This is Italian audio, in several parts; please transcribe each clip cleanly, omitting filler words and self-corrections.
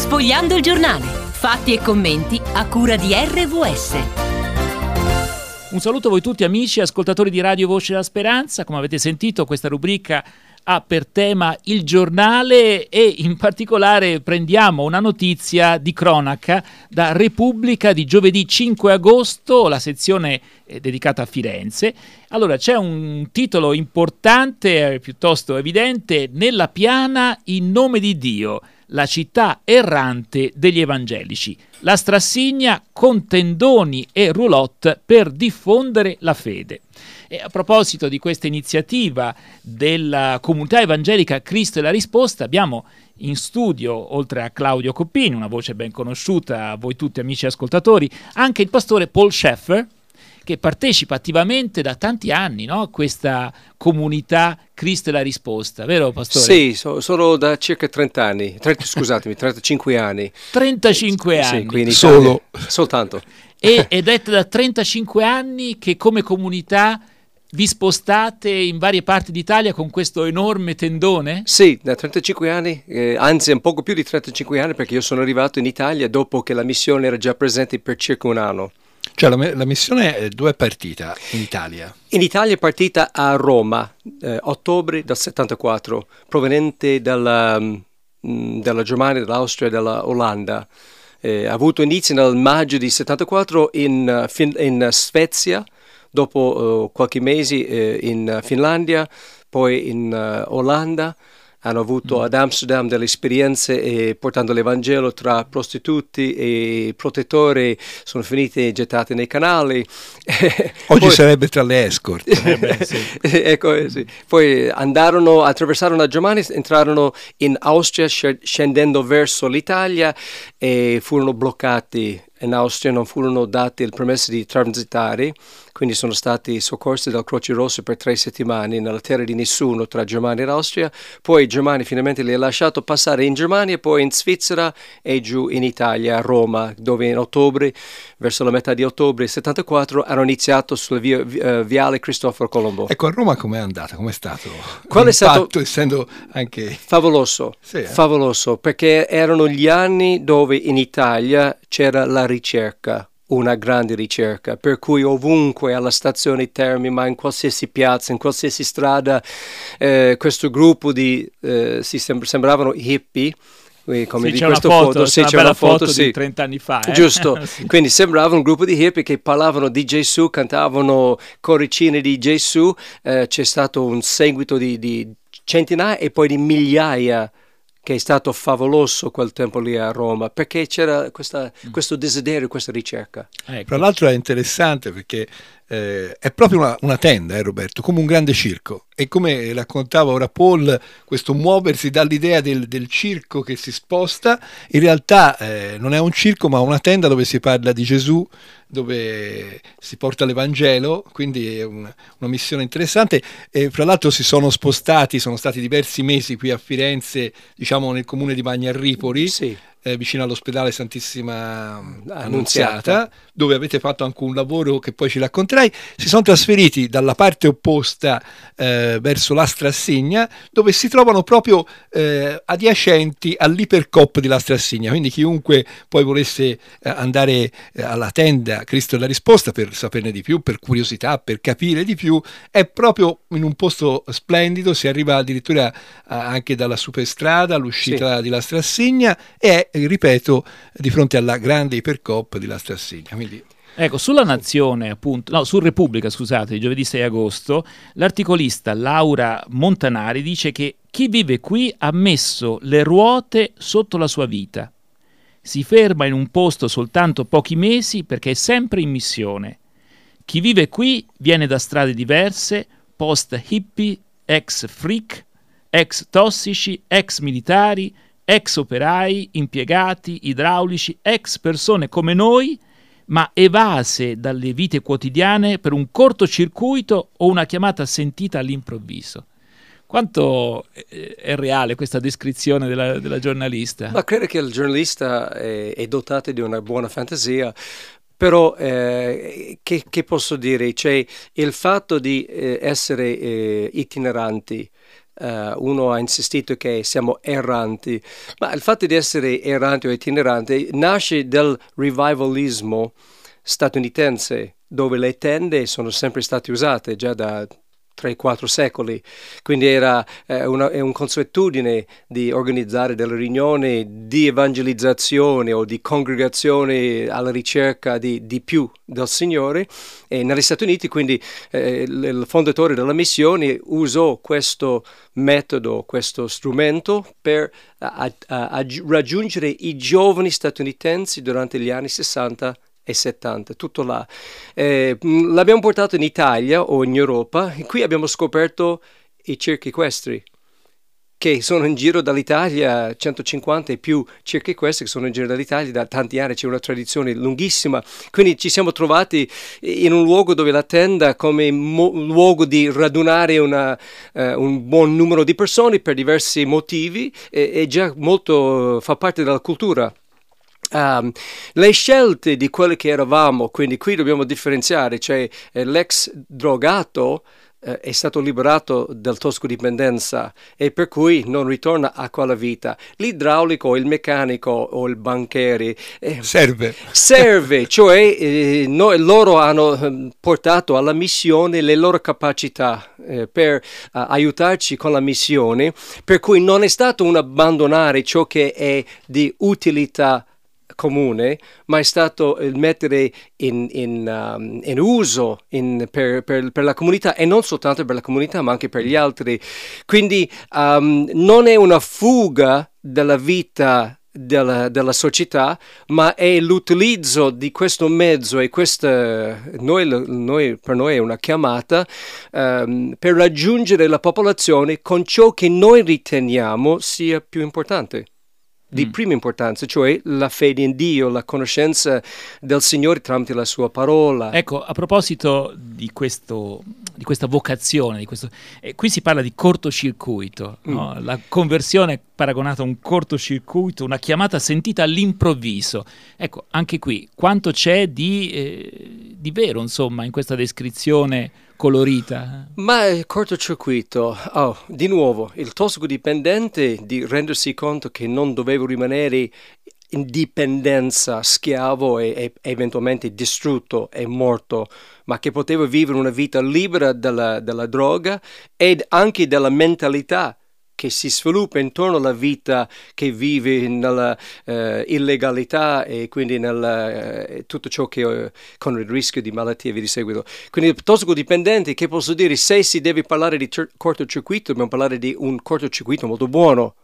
Sfogliando il giornale. Fatti e commenti a cura di RVS. Un saluto a voi tutti amici, ascoltatori di Radio Voce della Speranza. Come avete sentito, questa rubrica ha per tema il giornale e in particolare prendiamo una notizia di cronaca da Repubblica di giovedì 5 agosto, la sezione è dedicata a Firenze. Allora c'è un titolo importante, piuttosto evidente: Nella piana in nome di Dio, la città errante degli evangelici. La Strassigna con tendoni e roulotte per diffondere la fede. E a proposito di questa iniziativa della comunità evangelica Cristo è la risposta, abbiamo in studio, oltre a Claudio Coppini, una voce ben conosciuta a voi tutti amici ascoltatori, anche il pastore Paul Schaeffer, che partecipa attivamente da tanti anni, no, a questa comunità Cristo è la risposta, vero pastore? Sì, sono da circa 30 anni, 35 anni. 35 anni? Sì, qui in Italia. Soltanto. Ed è da 35 anni che come comunità vi spostate in varie parti d'Italia con questo enorme tendone? Sì, da 35 anni, anzi un poco più di 35 anni, perché io sono arrivato in Italia dopo che la missione era già presente per circa un anno. Cioè la missione dove è partita in Italia? In Italia è partita a Roma, ottobre del 74, proveniente dalla Germania, dall'Austria e dall'Olanda. Ha avuto inizio nel maggio di 74 in Svezia, dopo qualche mese in Finlandia, poi in Olanda. Hanno avuto ad Amsterdam delle esperienze portando l'Evangelo tra prostituti e protettori, sono finiti gettati nei canali. Oggi sarebbe tra le escort. Sì. Ecco, sì. Poi attraversarono la Germania, entrarono in Austria scendendo verso l'Italia e furono bloccati. In Austria non furono dati il permesso di transitare, quindi sono stati soccorsi dal Croce Rosso per 3 settimane nella terra di nessuno tra Germania e Austria. Poi Germania finalmente li ha lasciato passare in Germania, poi in Svizzera e giù in Italia, a Roma, dove in ottobre, verso la metà di ottobre 74, hanno iniziato sulla viale Cristoforo Colombo. Ecco, a Roma com'è andata? Com'è stato Qual è stato essendo anche favoloso, sì, favoloso, perché erano gli anni dove in Italia c'era la ricerca, una grande ricerca, per cui ovunque alla stazione Termini, ma in qualsiasi piazza, in qualsiasi strada, questo gruppo sembravano hippie. Come sì, di c'è questa una foto, sì, una c'è bella una foto di 30 anni fa. Giusto, sì. Quindi sembrava un gruppo di hippie che parlavano di Gesù, cantavano coricine di Gesù, c'è stato un seguito di centinaia e poi di migliaia, che è stato favoloso quel tempo lì a Roma, perché c'era questo desiderio, questa ricerca. Ecco. Tra l'altro è interessante perché è proprio una tenda, Roberto, come un grande circo. E come raccontava ora Paul, questo muoversi dall'idea del circo che si sposta, in realtà non è un circo ma una tenda dove si parla di Gesù, dove si porta l'Evangelo, quindi è una missione interessante. E fra l'altro si sono spostati, sono stati diversi mesi qui a Firenze, diciamo nel comune di Bagnarripoli, sì. Vicino all'ospedale Santissima Annunziata, dove avete fatto anche un lavoro che poi ci racconterai. Si sono trasferiti dalla parte opposta verso la Strassigna, dove si trovano proprio adiacenti all'Ipercoop di La Strassigna, quindi chiunque poi volesse andare alla tenda Cristo è la risposta per saperne di più, per curiosità, per capire di più, è proprio in un posto splendido, si arriva addirittura anche dalla superstrada all'uscita di La Strassigna e ripeto, di fronte alla grande Ipercoop di La Strassigna. Quindi ecco, sulla Nazione, appunto, no, su Repubblica, scusate, giovedì 6 agosto, l'articolista Laura Montanari dice che chi vive qui ha messo le ruote sotto la sua vita. Si ferma in un posto soltanto pochi mesi perché è sempre in missione. Chi vive qui viene da strade diverse, post hippie, ex freak, ex tossici, ex militari, ex operai, impiegati, idraulici, ex persone come noi, ma evase dalle vite quotidiane per un cortocircuito o una chiamata sentita all'improvviso. Quanto è reale questa descrizione della giornalista? Ma credo che il giornalista è dotato di una buona fantasia, però che posso dire? Cioè, il fatto di essere itineranti uno ha insistito che siamo erranti, ma il fatto di essere erranti o itineranti nasce dal revivalismo statunitense, dove le tende sono sempre state usate già da 3-4 secoli, quindi era è un consuetudine di organizzare delle riunioni di evangelizzazione o di congregazione alla ricerca di più del Signore, e negli Stati Uniti quindi il fondatore della missione usò questo metodo, questo strumento per raggiungere i giovani statunitensi durante gli anni 60 e 70, tutto là. L'abbiamo portato in Italia o in Europa, e qui abbiamo scoperto i circhi equestri, che sono in giro dall'Italia, 150 e più circhi equestri che sono in giro dall'Italia da tanti anni, c'è una tradizione lunghissima, quindi ci siamo trovati in un luogo dove la tenda come luogo di radunare un buon numero di persone per diversi motivi, e già molto fa parte della cultura. Le scelte di quelli che eravamo, quindi qui dobbiamo differenziare, cioè l'ex drogato è stato liberato dal tossicodipendenza e per cui non ritorna a quella vita. L'idraulico, il meccanico o il banchiere serve, cioè loro hanno portato alla missione le loro capacità per aiutarci con la missione, per cui non è stato un abbandonare ciò che è di utilità comune, ma è stato il mettere in uso per la comunità, e non soltanto per la comunità ma anche per gli altri. Quindi non è una fuga della vita della società, ma è l'utilizzo di questo mezzo, e questa per noi è una chiamata per raggiungere la popolazione con ciò che noi riteniamo sia più importante, di prima importanza, cioè la fede in Dio, la conoscenza del Signore tramite la sua parola. Ecco, a proposito di questa vocazione, qui si parla di cortocircuito, no? La conversione è paragonata a un cortocircuito, una chiamata sentita all'improvviso. Ecco, anche qui, quanto c'è di vero, insomma, in questa descrizione colorita? Ma il cortocircuito, di nuovo, il tossicodipendente di rendersi conto che non dovevo rimanere in dipendenza, schiavo e eventualmente distrutto e morto, ma che potevo vivere una vita libera dalla droga ed anche dalla mentalità che si sviluppa intorno alla vita che vive nella illegalità e quindi tutto ciò che con il rischio di malattie e via di seguito. Quindi il tossicodipendente, che posso dire, se si deve parlare di cortocircuito, dobbiamo parlare di un cortocircuito molto buono.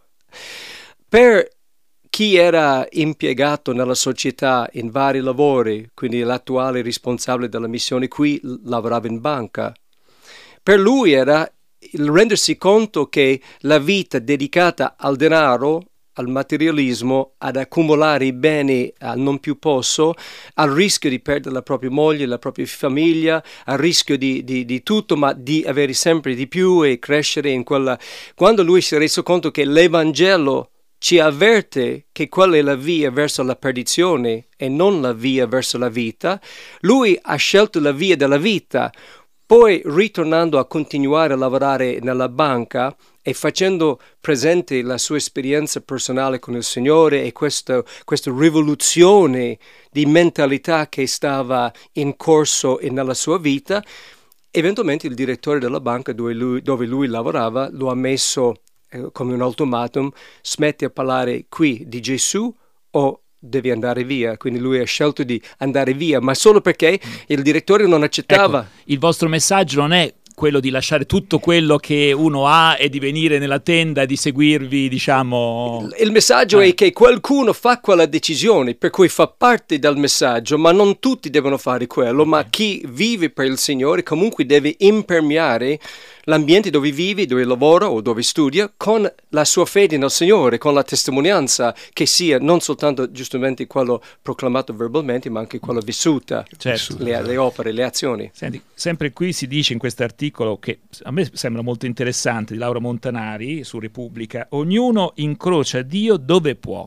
Per chi era impiegato nella società in vari lavori, quindi l'attuale responsabile della missione qui lavorava in banca, per lui era il rendersi conto che la vita dedicata al denaro, al materialismo, ad accumulare i beni al non più posso, al rischio di perdere la propria moglie, la propria famiglia, al rischio di tutto, ma di avere sempre di più e crescere in quella. Quando lui si è reso conto che l'Evangelo ci avverte che quella è la via verso la perdizione e non la via verso la vita, lui ha scelto la via della vita. Poi, ritornando a continuare a lavorare nella banca e facendo presente la sua esperienza personale con il Signore e questa rivoluzione di mentalità che stava in corso nella sua vita, eventualmente il direttore della banca dove lui lavorava lo ha messo come un ultimatum: smetti a parlare qui di Gesù o devi andare via. Quindi lui ha scelto di andare via, ma solo perché il direttore non accettava. Ecco, il vostro messaggio non è quello di lasciare tutto quello che uno ha e di venire nella tenda e di seguirvi, diciamo. Il messaggio è che qualcuno fa quella decisione, per cui fa parte del messaggio, ma non tutti devono fare quello, ma chi vive per il Signore comunque deve impermeare l'ambiente dove vive, dove lavora o dove studia, con la sua fede nel Signore, con la testimonianza che sia non soltanto giustamente quello proclamato verbalmente, ma anche quello vissuta, certo. le opere, le azioni. Senti, sempre qui si dice in questo articolo, che a me sembra molto interessante, di Laura Montanari su Repubblica: ognuno incrocia Dio dove può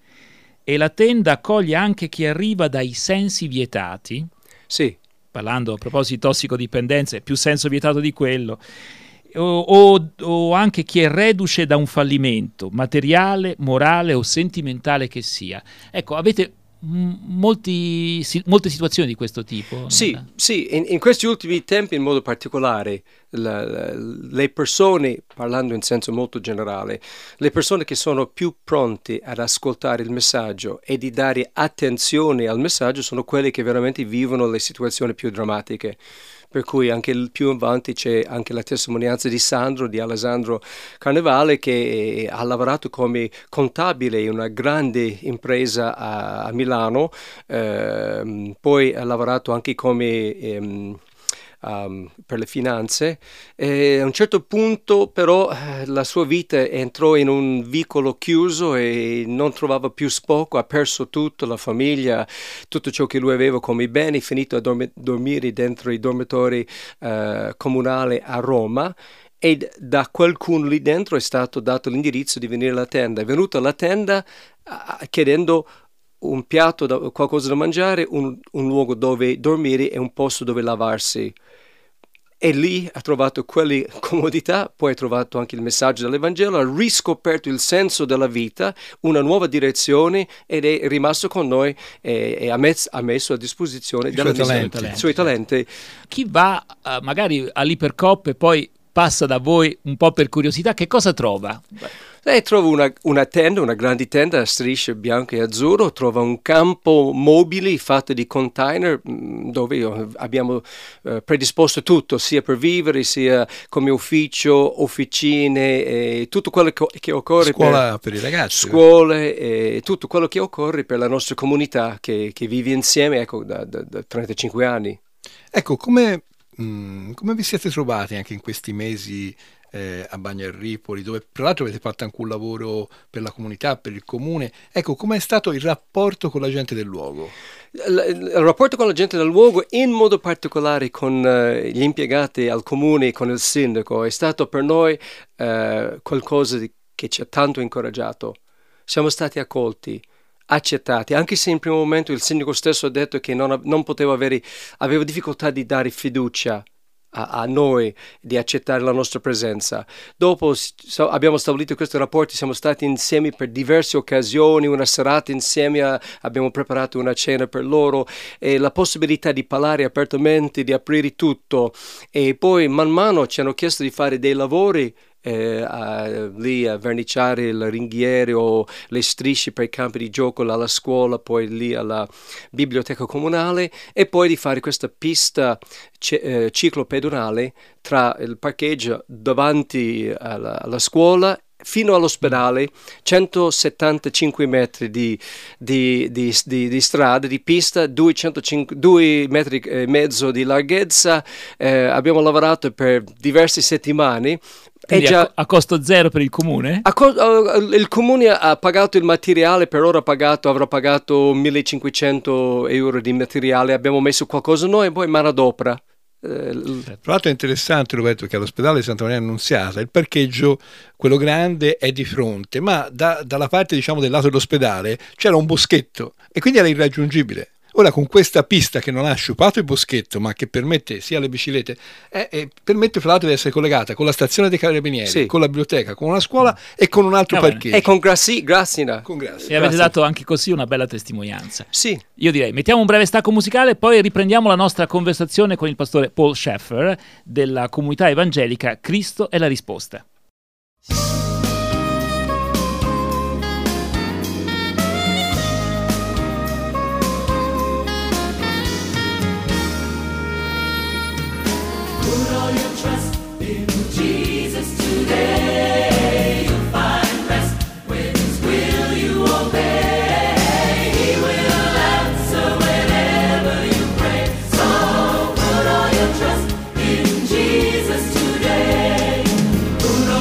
e la tenda accoglie anche chi arriva dai sensi vietati. Sì. Parlando a proposito di tossicodipendenza, è più senso vietato di quello. o anche chi è reduce da un fallimento materiale, morale o sentimentale che sia. Ecco, avete molte situazioni di questo tipo? Sì, in questi ultimi tempi in modo particolare le persone, parlando in senso molto generale, le persone che sono più pronte ad ascoltare il messaggio e di dare attenzione al messaggio sono quelle che veramente vivono le situazioni più drammatiche. Per cui anche più avanti c'è anche la testimonianza di Alessandro Carnevale, che ha lavorato come contabile in una grande impresa a Milano, poi ha lavorato anche come per le finanze. E a un certo punto però la sua vita entrò in un vicolo chiuso e non trovava più sfogo, ha perso tutto, la famiglia, tutto ciò che lui aveva come beni, finito a dormire dentro i dormitori comunali a Roma. E da qualcuno lì dentro è stato dato l'indirizzo di venire alla tenda. È venuto alla tenda chiedendo un piatto, qualcosa da mangiare, un luogo dove dormire e un posto dove lavarsi. E lì ha trovato quelle comodità, poi ha trovato anche il messaggio dell'Evangelo, ha riscoperto il senso della vita, una nuova direzione, ed è rimasto con noi e ha messo a disposizione i suoi talenti. Chi va magari all'Ipercoop e poi passa da voi un po' per curiosità, che cosa trova? Trova una tenda, una grande tenda a strisce bianco e azzurro, trova un campo mobile fatto di container dove abbiamo predisposto tutto, sia per vivere, sia come ufficio, officine, tutto quello che occorre. Scuola per i ragazzi. Scuole, tutto quello che occorre per la nostra comunità che vive insieme, ecco, da 35 anni. Ecco, come vi siete trovati anche in questi mesi a Bagnarripoli, dove tra l'altro avete fatto anche un lavoro per la comunità, per il comune? Ecco, com'è stato il rapporto con la gente del luogo? Il rapporto con la gente del luogo, in modo particolare con gli impiegati al comune e con il sindaco, è stato per noi qualcosa che ci ha tanto incoraggiato. Siamo stati accolti, accettati, anche se in primo momento il sindaco stesso ha detto che non aveva difficoltà di dare fiducia a noi, di accettare la nostra presenza. Dopo abbiamo stabilito questi rapporti, siamo stati insieme per diverse occasioni, una serata insieme, abbiamo preparato una cena per loro, e la possibilità di parlare apertamente, di aprire tutto, e poi man mano ci hanno chiesto di fare dei lavori lì a verniciare il ringhiere o le strisce per i campi di gioco alla scuola, poi lì alla biblioteca comunale, e poi di fare questa pista ciclopedonale tra il parcheggio davanti alla scuola fino all'ospedale, 175 metri di strada, di pista, 2 metri e mezzo di larghezza. Abbiamo lavorato per diverse settimane. Quindi a costo zero per il comune? Il comune ha pagato il materiale, per ora avrà pagato 1.500 euro di materiale, abbiamo messo qualcosa noi e poi manodopera. Tra l'altro è interessante, Roberto, che all'ospedale Santa Maria Annunziata il parcheggio, quello grande, è di fronte, ma dalla parte, diciamo, del lato dell'ospedale c'era un boschetto e quindi era irraggiungibile. Ora, con questa pista che non ha sciupato il boschetto, ma che permette sia alle biciclette, permette fra l'altro di essere collegata con la stazione dei carabinieri, sì, con la biblioteca, con una scuola e con un altro parcheggio. E con Grassina. E avete dato anche così una bella testimonianza. Sì. Io direi, mettiamo un breve stacco musicale e poi riprendiamo la nostra conversazione con il pastore Paul Schaeffer della comunità evangelica Cristo è la risposta. Put all your trust in Jesus today. You'll find rest when His will you obey. He will answer whenever you pray. So put all your trust in Jesus today. Put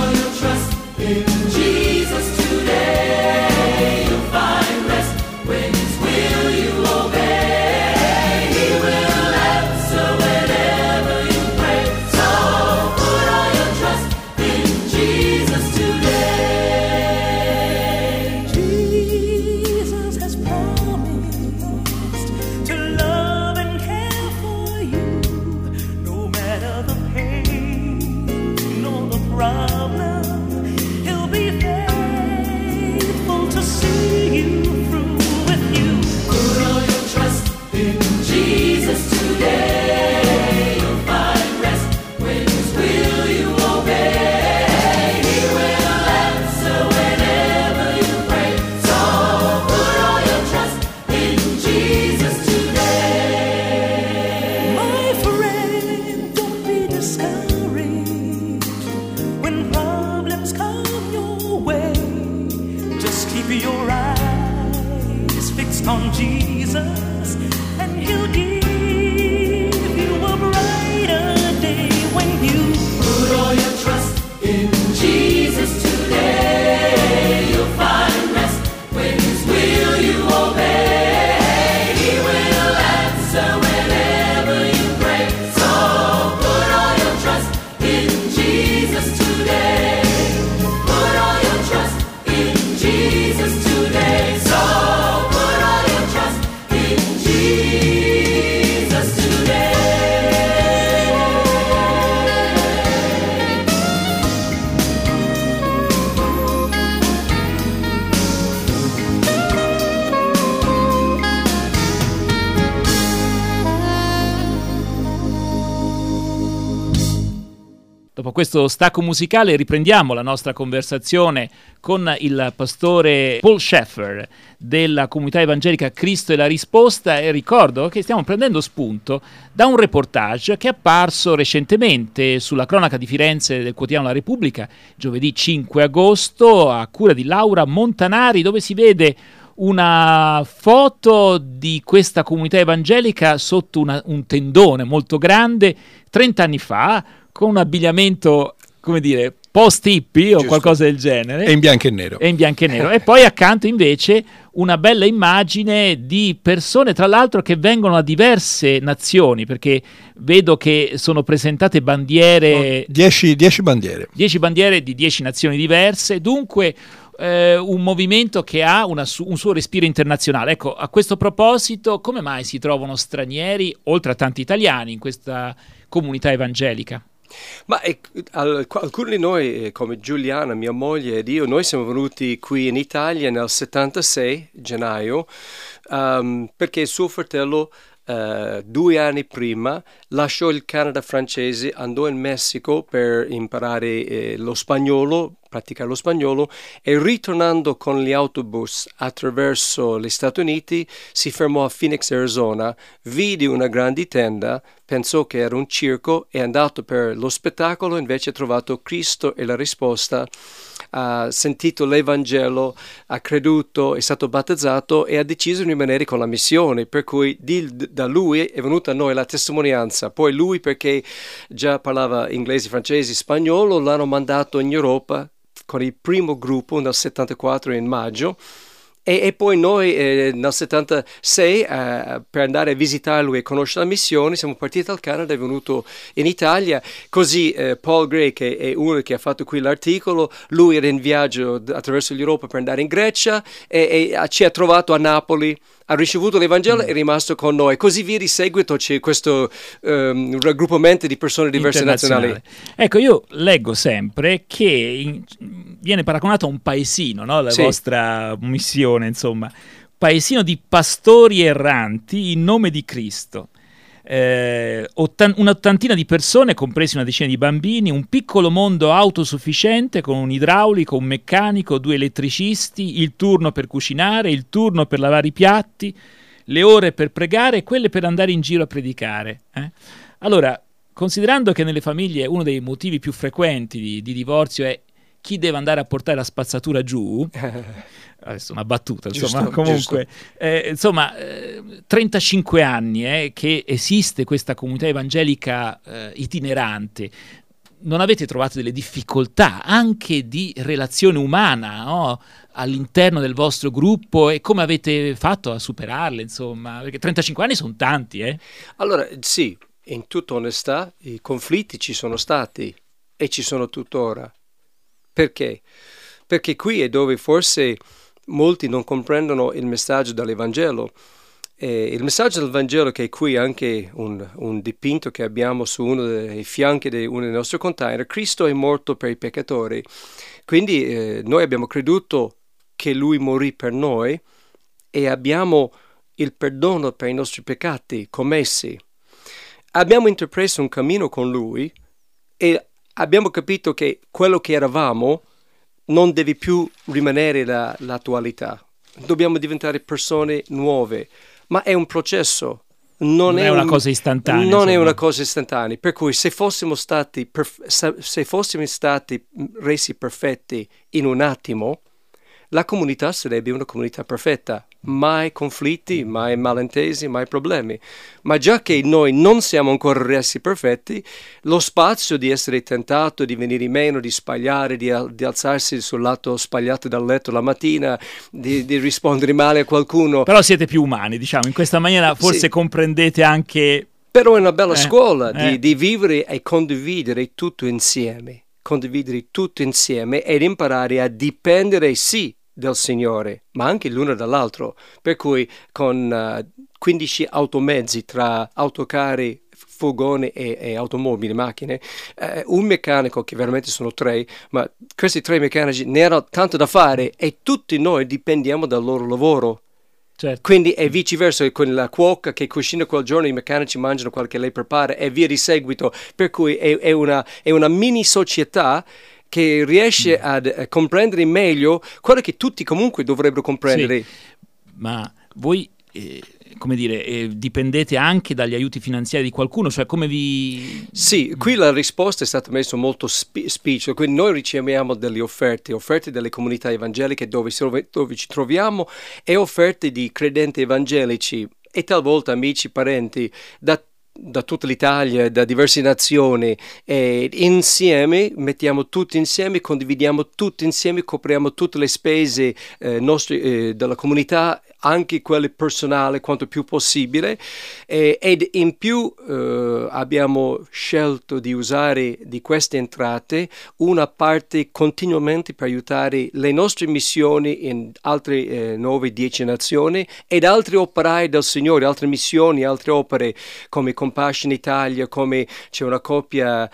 fixed on Jesus, and He'll give you a brighter day when you put all your trust in Jesus today. You'll find rest when His will you obey. He will answer whenever you pray. So put all your trust in Jesus today. Put all your trust in Jesus today. So put all your trust in Jesus today. Dopo questo stacco musicale riprendiamo la nostra conversazione con il pastore Paul Sheffer della comunità evangelica Cristo e la Risposta, e ricordo che stiamo prendendo spunto da un reportage che è apparso recentemente sulla cronaca di Firenze del quotidiano La Repubblica, giovedì 5 agosto, a cura di Laura Montanari, dove si vede una foto di questa comunità evangelica sotto un tendone molto grande 30 anni fa, con un abbigliamento, come dire, post-hippie o Giusto. qualcosa del genere. È in bianco e nero. È in bianco e nero. E poi accanto invece una bella immagine di persone, tra l'altro, che vengono da diverse nazioni, perché vedo che sono presentate bandiere... 10 bandiere. 10 bandiere di 10 nazioni diverse, dunque un movimento che ha un suo respiro internazionale. Ecco, a questo proposito, come mai si trovano stranieri, oltre a tanti italiani, in questa comunità evangelica? Ma alcuni di noi, come Giuliana, mia moglie ed io, noi siamo venuti qui in Italia nel 76, gennaio, perché suo fratello 2 anni prima lasciò il Canada francese, andò in Messico per imparare lo spagnolo, praticare lo spagnolo, e ritornando con gli autobus attraverso gli Stati Uniti si fermò a Phoenix, Arizona, vide una grande tenda, pensò che era un circo, è andato per lo spettacolo, invece ha trovato Cristo e la Risposta, ha sentito l'Evangelo, ha creduto, è stato battezzato e ha deciso di rimanere con la missione, per cui da lui è venuta a noi la testimonianza. Poi lui, perché già parlava inglese, francese, spagnolo, l'hanno mandato in Europa con il primo gruppo nel 74 in maggio. E poi noi nel 76 per andare a visitarlo e conoscere la missione siamo partiti dal Canada, è venuto in Italia, così Paul Gray, che è uno che ha fatto qui l'articolo, lui era in viaggio attraverso l'Europa per andare in Grecia e ci ha trovato a Napoli, ha ricevuto l'Evangelo e è rimasto con noi. Così via di seguito c'è questo raggruppamento di persone di diverse nazionali. Ecco, io leggo sempre che viene paragonato a un paesino, no? La Sì. vostra missione, insomma. Paesino di pastori erranti in nome di Cristo. Un'ottantina di persone, compresi una decina di bambini, un piccolo mondo autosufficiente con un idraulico, un meccanico, 2 elettricisti, il turno per cucinare, il turno per lavare i piatti, le ore per pregare e quelle per andare in giro a predicare. Allora, considerando che nelle famiglie uno dei motivi più frequenti di divorzio è chi deve andare a portare la spazzatura giù, adesso una battuta, insomma, Giusto, comunque, 35 anni che esiste questa comunità evangelica itinerante, non avete trovato delle difficoltà anche di relazione umana, no? All'interno del vostro gruppo, e come avete fatto a superarle, insomma? Perché 35 anni sono tanti, Allora, sì, in tutta onestà, i conflitti ci sono stati e ci sono tuttora. Perché? Perché qui è dove forse molti non comprendono il messaggio dell'Evangelo. Il messaggio del Vangelo, che è qui anche un dipinto che abbiamo su uno dei fianchi di uno dei nostri container, Cristo è morto per i peccatori. Quindi noi abbiamo creduto che Lui morì per noi e abbiamo il perdono per i nostri peccati commessi. Abbiamo intrapreso un cammino con Lui e abbiamo capito che quello che eravamo non deve più rimanere l'attualità. Dobbiamo diventare persone nuove, ma è un processo. Non è una cosa istantanea. Non insomma. è una cosa istantanea. Per cui se fossimo stati resi perfetti in un attimo, la comunità sarebbe una comunità perfetta, mai conflitti, mai malintesi, mai problemi. Ma già che noi non siamo ancora resi perfetti, lo spazio di essere tentato, di venire meno, di sbagliare, di alzarsi sul lato sbagliato dal letto la mattina, di rispondere male a qualcuno. Però siete più umani, diciamo, in questa maniera forse Sì. comprendete anche... Però è una bella scuola eh. di vivere e condividere tutto insieme. Condividere tutto insieme ed imparare a dipendere sì del Signore, ma anche l'uno dall'altro. Per cui con 15 automezzi tra autocarri, furgoni e automobili, macchine, un meccanico, che veramente sono 3, ma questi 3 meccanici ne hanno tanto da fare e tutti noi dipendiamo dal loro lavoro. Certo. Quindi è viceversa, con la cuoca che cucina quel giorno, i meccanici mangiano quello che lei prepara e via di seguito. Per cui è una mini società che riesce a comprendere meglio quello che tutti comunque dovrebbero comprendere. Sì. Ma voi, come dire, dipendete anche dagli aiuti finanziari di qualcuno? Cioè come vi... Sì, qui la risposta è stata messa molto spicciola, quindi noi riceviamo delle offerte delle comunità evangeliche dove ci troviamo e offerte di credenti evangelici e talvolta amici, parenti da tutta l'Italia, da diverse nazioni, e insieme mettiamo tutti insieme, condividiamo tutti insieme, copriamo tutte le spese nostre della comunità, anche quelle personali quanto più possibile, ed in più abbiamo scelto di usare di queste entrate una parte continuamente per aiutare le nostre missioni in altre 9-10 nazioni ed altri operai del Signore, altre missioni, altre opere come Compassion Italia, come c'è una coppia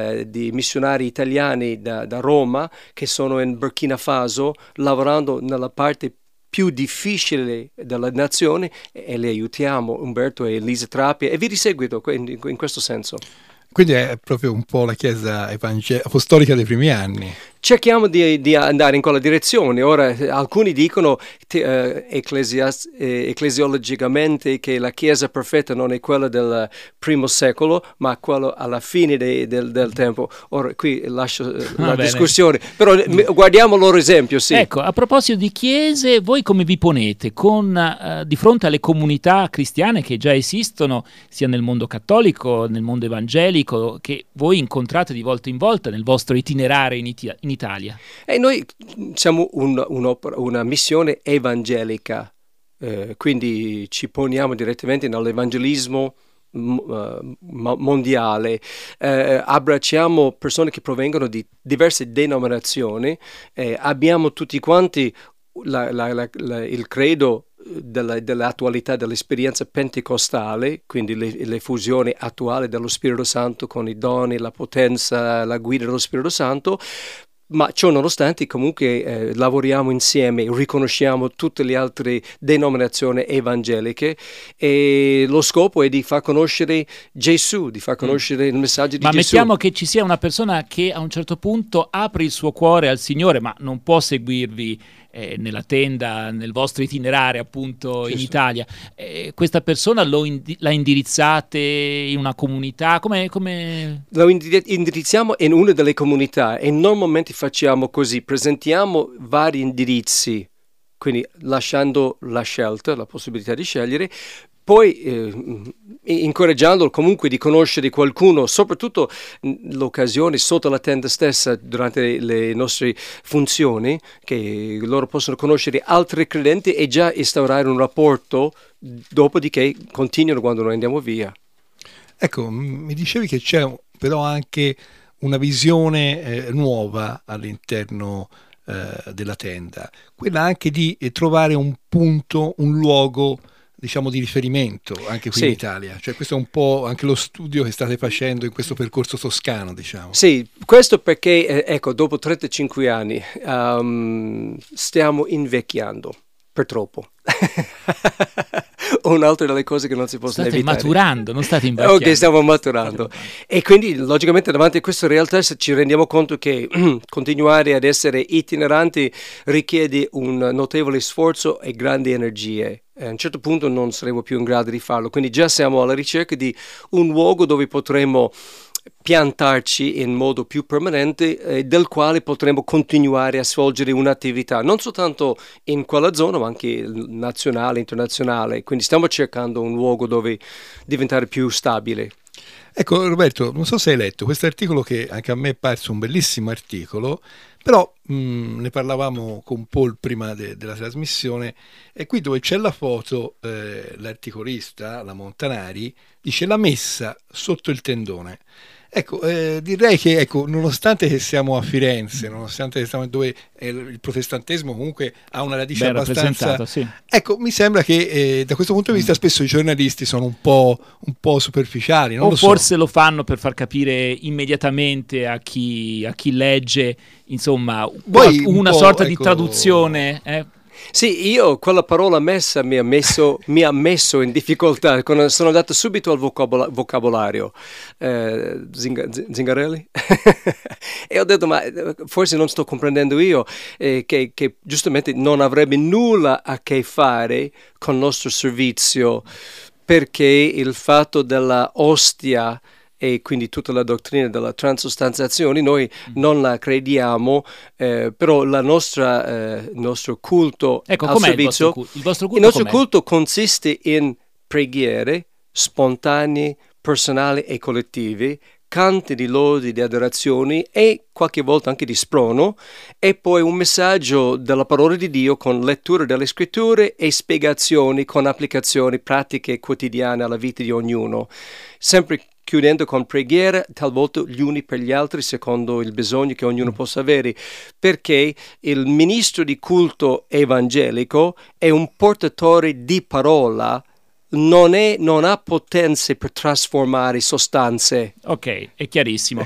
di missionari italiani da Roma che sono in Burkina Faso lavorando nella parte più difficile della nazione e le aiutiamo, Umberto e Elisa Trapia, e vi di seguito in questo senso. Quindi è proprio un po' la Chiesa apostolica dei primi anni. Cerchiamo di andare in quella direzione. Ora, alcuni dicono ecclesiologicamente che la Chiesa perfetta non è quella del primo secolo, ma quella alla fine del tempo. Ora, qui lascio la discussione, però guardiamo il loro esempio, sì. Ecco, a proposito di chiese, voi come vi ponete di fronte alle comunità cristiane che già esistono, sia nel mondo cattolico, nel mondo evangelico, che voi incontrate di volta in volta nel vostro itinerare in Italia? E noi siamo una missione evangelica, quindi ci poniamo direttamente nell'evangelismo mondiale, abbracciamo persone che provengono di diverse denominazioni, abbiamo tutti quanti il credo dell'attualità dell'esperienza pentecostale, quindi le fusioni attuali dello Spirito Santo con i doni, la potenza, la guida dello Spirito Santo. Ma ciò nonostante comunque lavoriamo insieme, riconosciamo tutte le altre denominazioni evangeliche e lo scopo è di far conoscere Gesù, di far conoscere il messaggio di Gesù. Ma mettiamo che ci sia una persona che a un certo punto apre il suo cuore al Signore, ma non può seguirvi nella tenda, nel vostro itinerare appunto in Italia. Questa persona la indirizzate in una comunità? Come... Lo indirizziamo in una delle comunità e normalmente facciamo così, presentiamo vari indirizzi, quindi lasciando la scelta, la possibilità di scegliere, poi incoraggiandolo comunque di conoscere qualcuno, soprattutto l'occasione sotto la tenda stessa durante le nostre funzioni, che loro possono conoscere altri credenti e già instaurare un rapporto, dopodiché continuano quando noi andiamo via. Ecco, mi dicevi che c'è però anche una visione nuova all'interno della tenda, quella anche di trovare un punto, un luogo, diciamo, di riferimento anche qui in Italia. Cioè questo è un po' anche lo studio che state facendo in questo percorso toscano, diciamo. Sì, questo perché ecco, dopo 35 anni stiamo invecchiando, purtroppo. Un'altra delle cose che non si possono evitare. State maturando, non state invecchiando. Ok, stiamo maturando. E quindi logicamente davanti a questa realtà ci rendiamo conto che continuare ad essere itineranti richiede un notevole sforzo e grandi energie. A un certo punto non saremo più in grado di farlo, quindi già siamo alla ricerca di un luogo dove potremo piantarci in modo più permanente, del quale potremo continuare a svolgere un'attività, non soltanto in quella zona, ma anche nazionale, internazionale. Quindi stiamo cercando un luogo dove diventare più stabile. Ecco Roberto, non so se hai letto questo articolo che anche a me è parso un bellissimo articolo, però ne parlavamo con Paul prima della trasmissione, e qui dove c'è la foto, l'articolista, la Montanari, dice la messa sotto il tendone. Ecco, direi che nonostante che siamo a Firenze, nonostante che siamo dove il protestantesimo comunque ha una radice Ben abbastanza... sì. Ecco, mi sembra che da questo punto di vista spesso i giornalisti sono un po' superficiali. Non O lo so. forse lo fanno per far capire immediatamente a chi legge, insomma, Poi una sorta di traduzione. Sì, io quella parola messa mi ha messo in difficoltà quando sono andato subito al vocabolario. Zingarelli? E ho detto, ma forse non sto comprendendo io, che giustamente non avrebbe nulla a che fare con il nostro servizio, perché il fatto della ostia e quindi tutta la dottrina della transustanziazione noi non la crediamo, però il nostro culto Ecco, al com'è servizio, il vostro culto? il nostro com'è? culto consiste in preghiere spontanee, personali e collettive, canti di lodi, di adorazioni e qualche volta anche di sprono, e poi un messaggio della parola di Dio con lettura delle scritture e spiegazioni con applicazioni pratiche quotidiane alla vita di ognuno, sempre chiudendo con preghiera, talvolta gli uni per gli altri, secondo il bisogno che ognuno possa avere, perché il ministro di culto evangelico è un portatore di parola, non ha potenze per trasformare sostanze. Ok, è chiarissimo.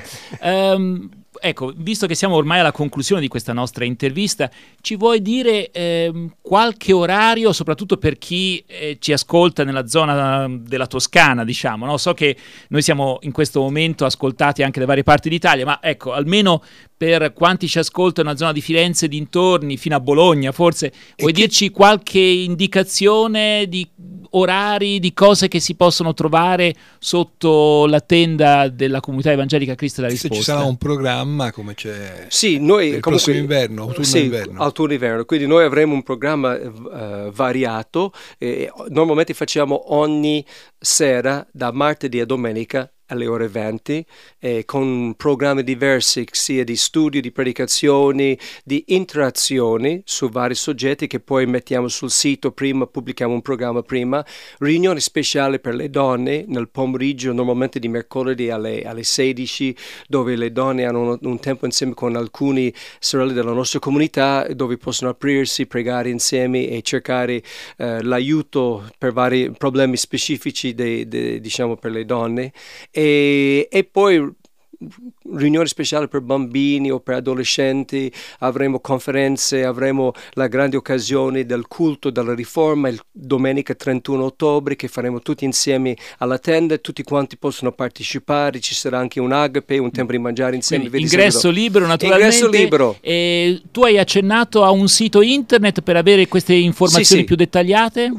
Ecco, visto che siamo ormai alla conclusione di questa nostra intervista, ci vuoi dire qualche orario, soprattutto per chi ci ascolta nella zona della Toscana, diciamo, no? So che noi siamo in questo momento ascoltati anche da varie parti d'Italia, ma ecco, almeno per quanti ci ascoltano nella zona di Firenze, dintorni, fino a Bologna, forse, vuoi dirci qualche indicazione di orari, di cose che si possono trovare sotto la tenda della comunità evangelica Cristo è la Se risposta? ci sarà un programma come c'è Sì, noi il comunque, prossimo inverno, autunno-inverno. autunno-inverno, quindi noi avremo un programma variato, normalmente facciamo ogni sera da martedì a domenica alle ore 20, con programmi diversi sia di studio, di predicazioni, di interazioni su vari soggetti che poi mettiamo sul sito prima, pubblichiamo un programma prima, riunioni speciali per le donne nel pomeriggio, normalmente di mercoledì alle 16, dove le donne hanno un tempo insieme con alcuni sorelle della nostra comunità, dove possono aprirsi, pregare insieme e cercare l'aiuto per vari problemi specifici diciamo per le donne. E poi riunioni speciali per bambini o per adolescenti, avremo conferenze, avremo la grande occasione del culto della riforma il domenica 31 ottobre che faremo tutti insieme alla tenda, tutti quanti possono partecipare, ci sarà anche un agape, un tempo di mangiare insieme. Quindi, ingresso libero naturalmente. Ingresso libero. Tu hai accennato a un sito internet per avere queste informazioni Sì. più dettagliate?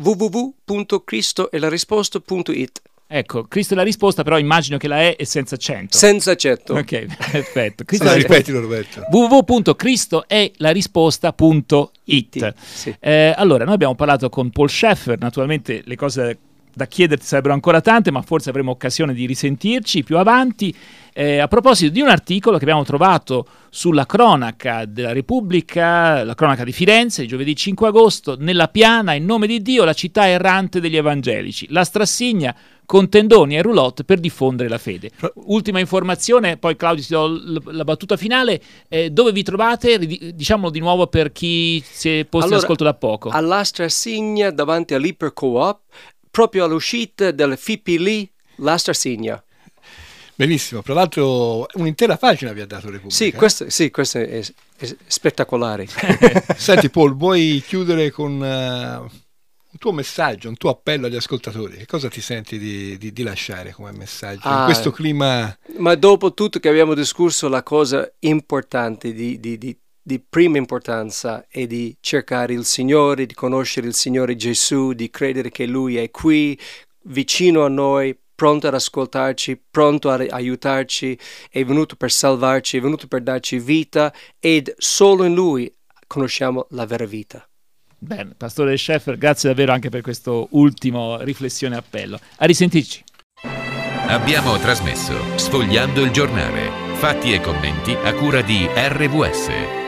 www.cristoelarisposta.it. Ecco, Cristo è la risposta, però immagino che la è senza accento. Senza accento. Ok, perfetto. Ripetilo Roberto. www.cristoelarisposta.it. Sì. Allora, noi abbiamo parlato con Paul Schaeffer, naturalmente le cose da chiederti sarebbero ancora tante, ma forse avremo occasione di risentirci più avanti. A proposito di un articolo che abbiamo trovato sulla cronaca della Repubblica, la cronaca di Firenze, di giovedì 5 agosto, nella piana, in nome di Dio, la città errante degli evangelici, la Strassigna con tendoni e roulotte per diffondere la fede. Ultima informazione, poi Claudio ti do la battuta finale, dove vi trovate? Diciamolo di nuovo per chi si è posto in ascolto da poco. Alla Strassigna davanti all'Ipercoop, proprio all'uscita del Fipili, la Strassigna. Benissimo, tra l'altro un'intera pagina vi ha dato Repubblica. Sì, questo è spettacolare. Senti Paul, vuoi chiudere con un tuo messaggio, un tuo appello agli ascoltatori? Che cosa ti senti di lasciare come messaggio in questo clima? Ma dopo tutto che abbiamo discusso, la cosa importante di prima importanza è di cercare il Signore, di conoscere il Signore Gesù, di credere che Lui è qui, vicino a noi, pronto ad ascoltarci, pronto ad aiutarci, è venuto per salvarci, è venuto per darci vita, ed solo in Lui conosciamo la vera vita. Bene, Pastore Schaeffer, grazie davvero anche per questo ultimo riflessione e appello. A risentirci. Abbiamo trasmesso Sfogliando il giornale, fatti e commenti a cura di RWS.